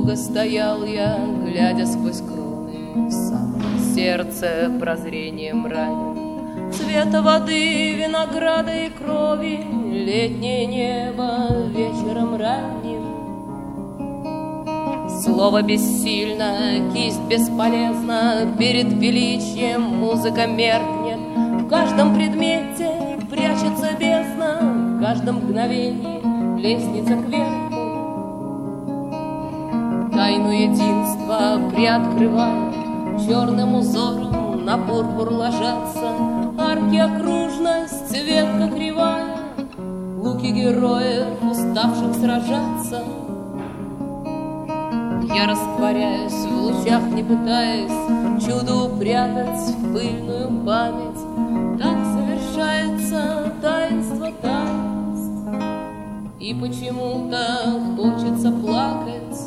долго стоял я, глядя сквозь кроны, в самое сердце прозрением ранен. Цвета воды, винограда и крови, летнее небо вечером ранним. Слово бессильно, кисть бесполезна, перед величием музыка меркнет. В каждом предмете прячется бездна, в каждом мгновении лестница кверху. Тайну единства приоткрывая, черным узором на пурпур ложатся арки, окружность, ветка кривая, луки героев, уставших сражаться. Я растворяюсь в лучах, не пытаясь чудо упрятать в пыльную память. Так совершается таинство таинств, и почему-то хочется плакать